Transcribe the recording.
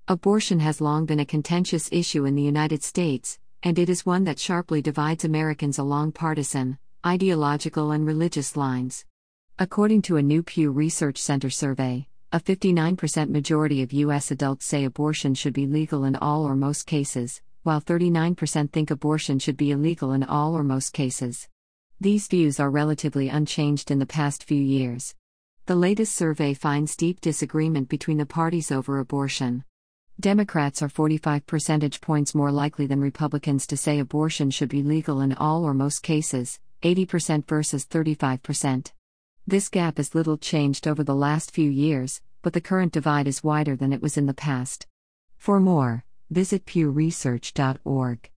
Abortion has long been a contentious issue in the United States, and it is one that sharply divides Americans along partisan, ideological, and religious lines. According to a new Pew Research Center survey, a 59% majority of U.S. adults say abortion should be legal in all or most cases, while 39% think abortion should be illegal in all or most cases. These views are relatively unchanged in the past few years. The latest survey finds deep disagreement between the parties over abortion. Democrats are 45 percentage points more likely than Republicans to say abortion should be legal in all or most cases, 80% versus 35%. This gap is little changed over the last few years, but the current divide is wider than it was in the past. For more, visit pewresearch.org.